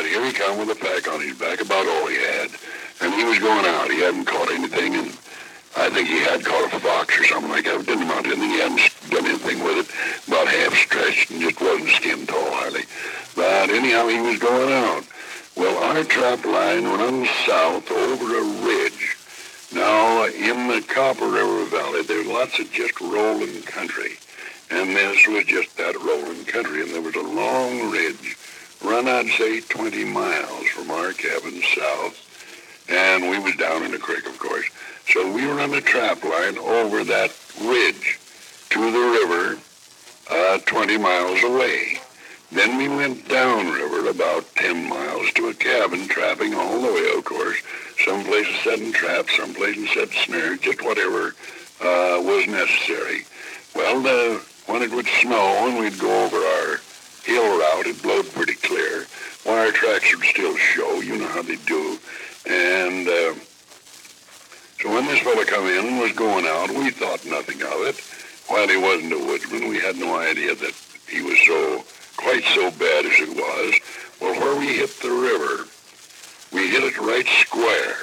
here he come with a pack on his back, about all he had. And he was going out. He hadn't caught anything, and I think he had caught a fox or something like that. It didn't amount to anything. He hadn't done anything with it. About half stretched and just wasn't skin tall hardly. But anyhow, he was going out. Well, our trap line went south over a ridge. Now, in the Copper River Valley, there's lots of just rolling country. And this was just that rolling country. And there was a long ridge, run, I'd say, 20 miles from our cabin south. And we was down in the creek, of course. So we run a trap line over that ridge to the river 20 miles away. Then we went downriver about 10 miles to a cabin, trapping all the way, of course. Some places setting traps, some places set snares, just whatever was necessary. Well, when it would snow and we'd go over our hill route, it blowed pretty clear. Wire tracks would still show, you know how they do. And so when this fellow come in and was going out, we thought nothing of it. While he wasn't a woodsman, we had no idea that he was quite so bad as it was. Well, where we hit the river, we hit it right square.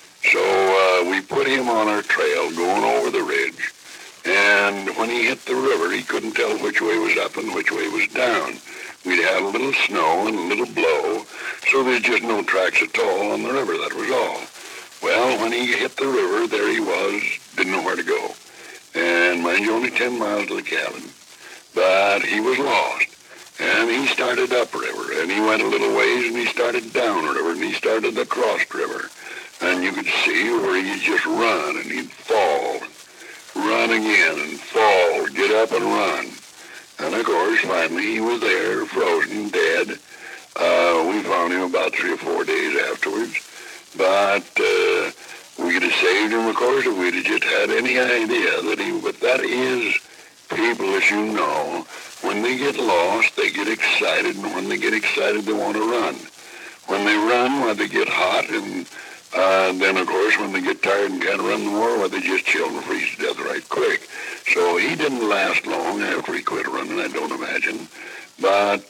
So we put him on our trail going over the ridge. And when he hit the river, he couldn't tell which way was up and which way was down. We'd had a little snow and a little blow, so there's just no tracks at all on the river, that was all. Well, when he hit the river, there he was, didn't know where to go. And mind you, only 10 miles to the cabin. But he was lost. And he started upriver, and he went a little ways, and he started downriver, and he started across river. And you could see where he'd just run, and he'd fall, run again, and fall, get up and run. And, of course, finally he was there, frozen, dead. We found him about 3 or 4 days afterwards. But we could have saved him, of course, if we'd have just had any idea that he... But that is people, as you know, when they get lost, they get excited, and when they get excited, they want to run. When they run, well, they get hot, and then, of course, when they get tired and can't run no more, well, they just chill and freeze to death right quick. So he didn't last long after he quit running, I don't imagine. But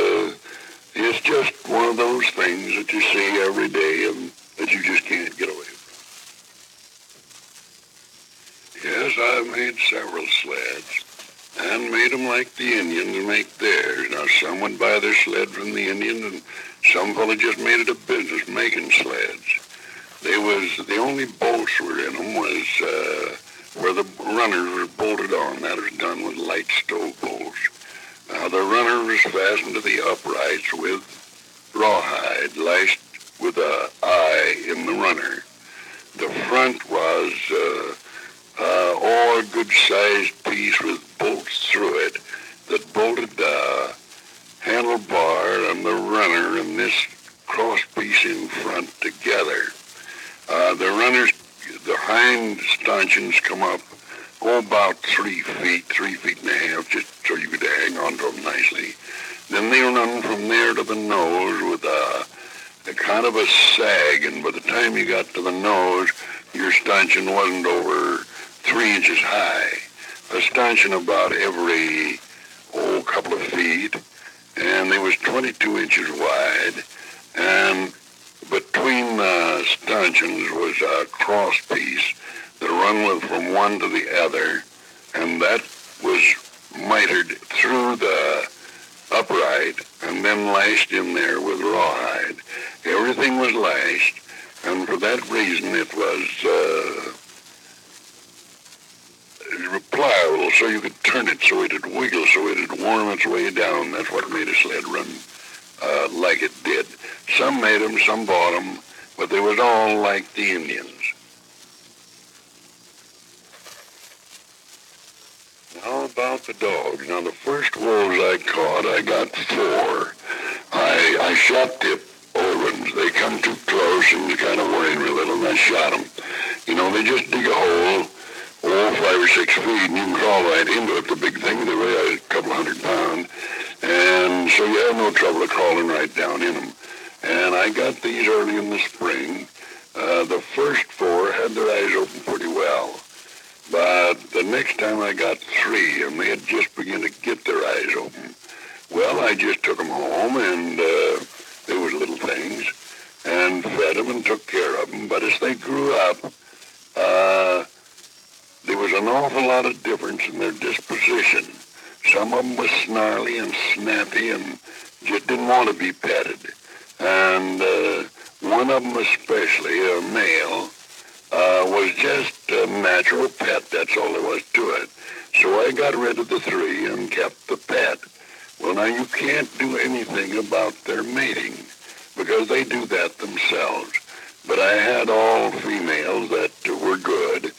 it's just one of those things that you see every day and that you just can't get away from. Yes, I've made several sleds. And made them like the Indians make theirs. Now, some would buy their sled from the Indians, and some fellow just made it a business making sleds. The only bolts were in them was where the runners were bolted on. That was done with light stove bolts. Now, the runner was fastened to the uprights with rawhide, lashed with a eye in the runner. The front was a good-sized piece with bolts through it that bolted the handlebar and the runner and this cross piece in front together. The hind stanchions come up about 3 feet, 3 feet and a half, just so you could hang on to them nicely. Then they run from there to the nose with a kind of a sag, and by the time you got to the nose, your stanchion wasn't over 3 inches high. A stanchion about every, couple of feet, and they was 22 inches wide, and between the stanchions was a cross piece that run from one to the other, and that was mitered through the upright and then lashed in there with rawhide. Everything was lashed, and for that reason it was pliable, so you could turn it so it'd wiggle, so it'd worm its way down. That's what made a sled run like it did. Some made them, some bought them, but they was all like the Indians. Now about the dogs. Now the first wolves I caught, I got 4. I shot the old ones. They come too close and they kind of worried me a little, and I shot them. You know, they just dig a hole, 5 or 6 feet, and you can crawl right into it. The big thing, they weigh a couple 100 pounds. And so you have no trouble of crawling right down in them. And I got these early in the spring. The first 4 had their eyes open pretty well. But the next time I got 3, and they had just begun to get their eyes open. Well, I just took them home, and They was little things, and fed them and took care of them. But as they grew up, there was an awful lot of difference in their disposition. Some of them was snarly and snappy and just didn't want to be petted. And one of them especially, a male, was just a natural pet. That's all there was to it. So I got rid of the three and kept the pet. Well, now you can't do anything about their mating because they do that themselves. But I had all females that were good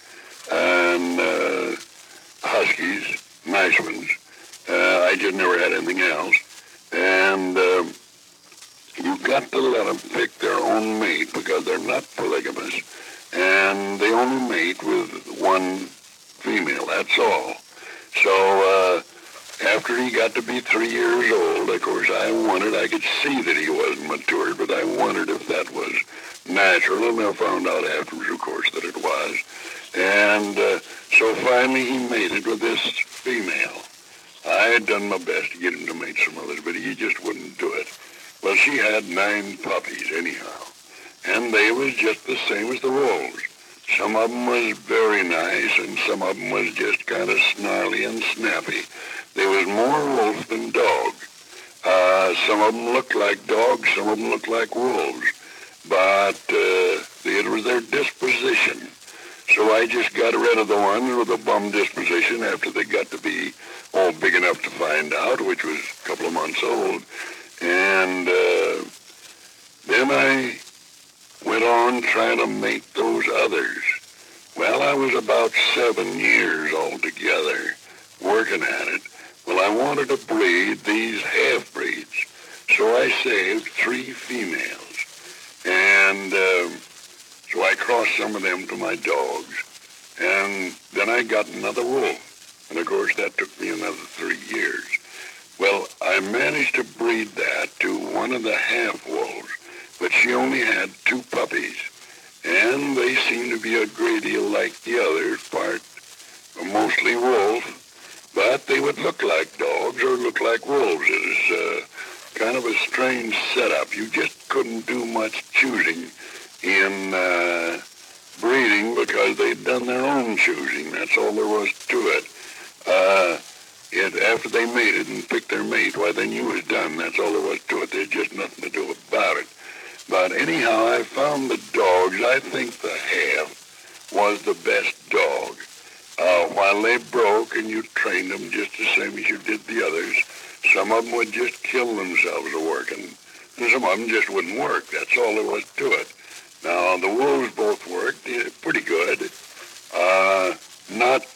and huskies, nice ones. I just never had anything else. And you've got to let them pick their own mate because they're not polygamous. And they only mate with one female, that's all. So after he got to be 3 years old, of course, I could see that he wasn't matured, but I wondered if that was natural, and I found out afterwards, of course, that it was. And so finally he mated with this female. I had done my best to get him to mate some others, but he just wouldn't do it. Well, she had 9 puppies anyhow, and they was just the same as the wolves. Some of them was very nice, and some of them was just kind of snarly and snappy. They was more wolf than dog. Some of them looked like dogs, some of them looked like wolves, but it was their disposition. So I just got rid of the one with a bum disposition after they got to be all big enough to find out, which was a couple of months old. And then I went on trying to mate those others. Well, I was about 7 years altogether working at it. Well, I wanted to breed these half-breeds, so I saved 3 females. And so I crossed some of them to my dogs. And then I got another wolf. And, of course, that took me another 3 years. Well, I managed to breed that to one of the half-wolves, but she only had 2 puppies. And they seemed to be a great deal like the others, mostly wolf, but they would look like dogs or look like wolves. It was kind of a strange setup. You just couldn't do much choosing in breeding because they'd done their own choosing. That's all there was to it. After they mated and picked their mate, why, then you was done. That's all there was to it. There's just nothing to do about it. But anyhow, I found the dogs. I think the half was the best dog. While they broke and you trained them just the same as you did the others, some of them would just kill themselves working, and some of them just wouldn't work. That's all there was to it. Now, the wolves both worked pretty good. Not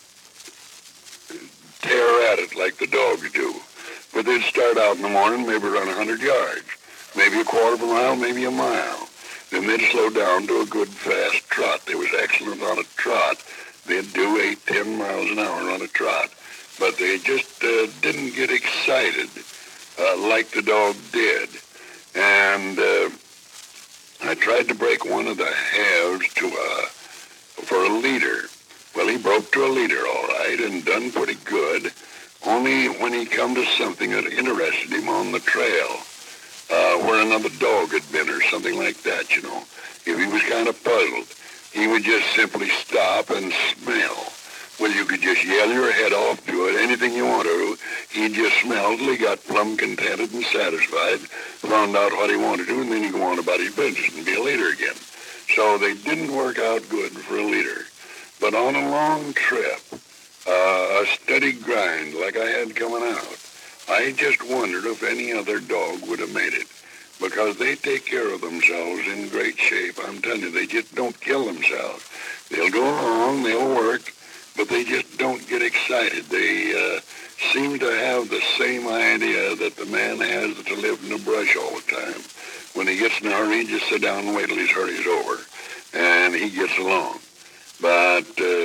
tear at it like the dogs do. But they'd start out in the morning, maybe run 100 yards, maybe a quarter of a mile, maybe a mile. Then they'd slow down to a good fast trot. They was excellent on a trot. They'd do 8-10 miles an hour on a trot. But they just didn't get excited like the dog did. And I tried to break one of the halves for a leader. Well, he broke to a leader all right and done pretty good. Only when he come to something that interested him on the trail, where another dog had been or something like that, you know. If he was kind of puzzled, he would just simply stop and smell. Well, you could just yell your head off to it, anything you want to. He'd just smell till he got plumb contented and satisfied, found out what he wanted to do, and then he'd go on about his business and be a leader again. So they didn't work out good for a leader. But on a long trip, a steady grind like I had coming out, I just wondered if any other dog would have made it, because they take care of themselves in great shape. I'm telling you, they just don't kill themselves. They'll go along, they'll work, but they just don't get excited. They seem to have the same idea that the man has to live in the brush all the time. When he gets in a hurry, he just sit down and wait till his hurry's over, and he gets along. But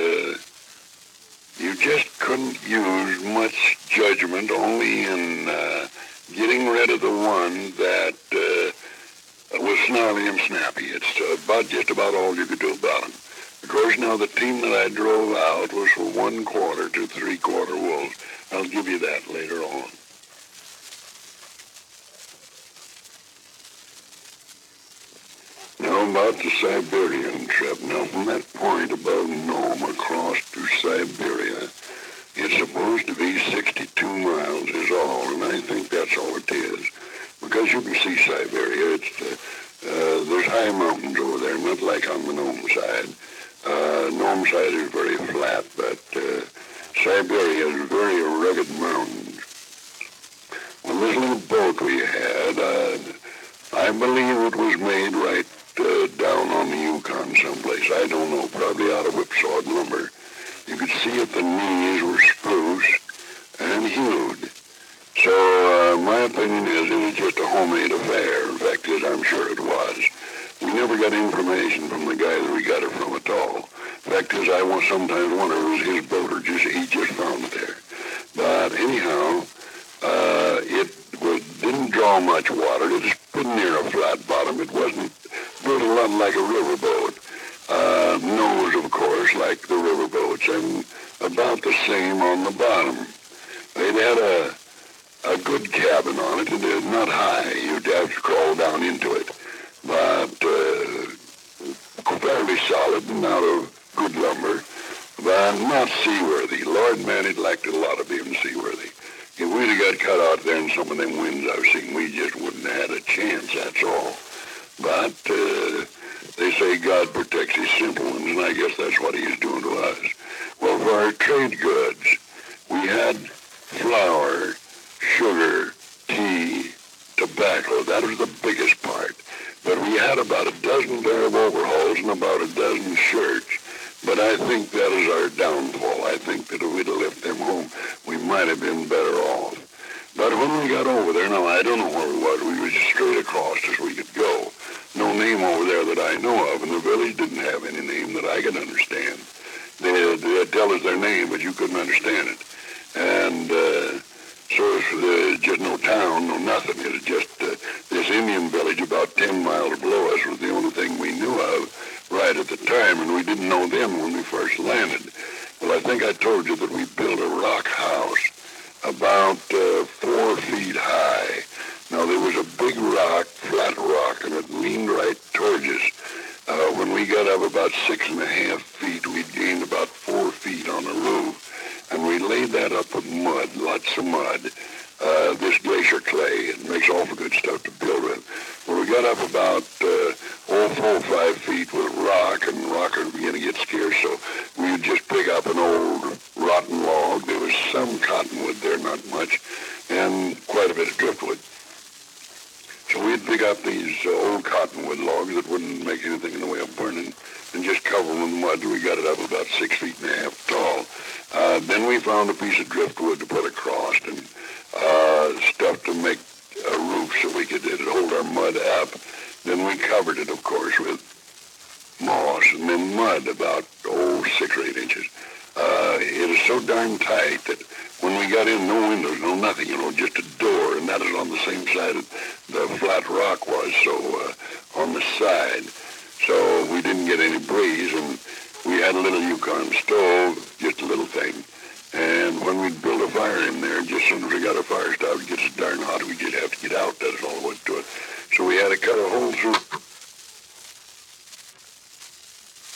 you just couldn't use much judgment only in getting rid of the one that was snarly and snappy. It's just about all you could do about him. Of course, now the team that I drove out was for 1/4 to 3/4 wolves. I'll give you that later on. about the Siberian trip. Now, from that point above Nome across to Siberia, it's supposed to be 62 miles is all, and I think that's all it is. Because you can see Siberia, there's high mountains over there, not like on the Nome side. Nome side is very flat, but Siberia is very rugged mountains. Well, this little boat we had, I believe it was made right down on the Yukon someplace. I don't know, probably out of whipsawed lumber. You could see at the knees were spruce and hewed. So my opinion is it was just a homemade affair. In fact, I'm sure it was. We never got information from the guy that we got it from at all. In fact, I sometimes wonder if it was his boat or he just found it there. But anyhow, didn't draw much water. It was pretty near a flat bottom. It wasn't built a lot like a riverboat. Nose, of course, like the riverboats, and about the same on the bottom. It had a good cabin on it, and it's not high. You'd have to crawl down into it. But fairly solid and out of good lumber, but not seaworthy. Lord, man, it lacked a lot of being seaworthy. If we'd have got cut out there in some of them winds I've seen, we just wouldn't have had a chance, that's all. But they say God protects his simple ones, and I guess that's what he's doing to us. Well, for our trade goods, we had flour, sugar, tea, tobacco. That was the biggest part. But we had about a dozen pair of overalls and about a dozen shirts. But I think that is our downfall. I think that if we'd have left them home, we might have been better off. But when we got over there, now I don't know where we was. We was just straight across as we could go. No name over there that I know of, and the village didn't have any name that I could understand. They'd tell us their name, but you couldn't understand it. And so it's just no town, no nothing. It was just this Indian village about 10 miles below us was the only thing we knew of right at the time, and we didn't know them when we first landed. Well, I think I told you that we built a rock house about 4 feet high. Now, there was a big rock, flat rock, and it leaned right towards us. When we got up about 6.5 feet, we'd gained about 4 feet on the roof, and we laid that up with mud, lots of mud. This glacier clay, it makes awful good stuff to build with. Well, we got up about 4 or 5 feet with rock, and rock was beginning to get scarce, so we would just pick up an old rotten log. There was some cottonwood there, not much, and quite a bit of driftwood. So we'd pick up these old cottonwood logs that wouldn't make anything in the way of burning and just cover them with mud. We got it up about 6.5 feet tall. Then we found a piece of driftwood to put across and stuff to make a roof so we could hold our mud up. Then we covered it, of course, with moss and then mud about 6 or 8 inches. It was so darn tight that when we got in, no windows, no nothing, just a door, and that is on the same side the flat rock was, so on the side. So we didn't get any breeze, and we had a little Yukon stove